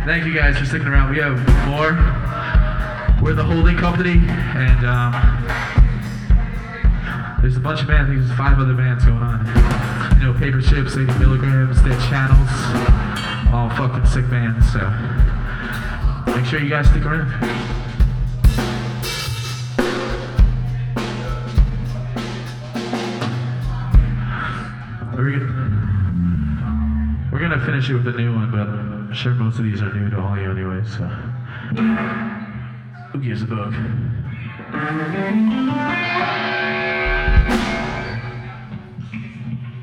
Thank you guys for sticking around. We have more. We're the holding company, and there's a bunch of bands. I think there's 5 other bands going on. You know, Paper Chips, 80 Milligrams, Dead Channels, all fucking sick bands. So make sure you guys stick around. We're gonna finish it with a new one, but I'm sure most of these are new to all you anyway, so who gives a fuck?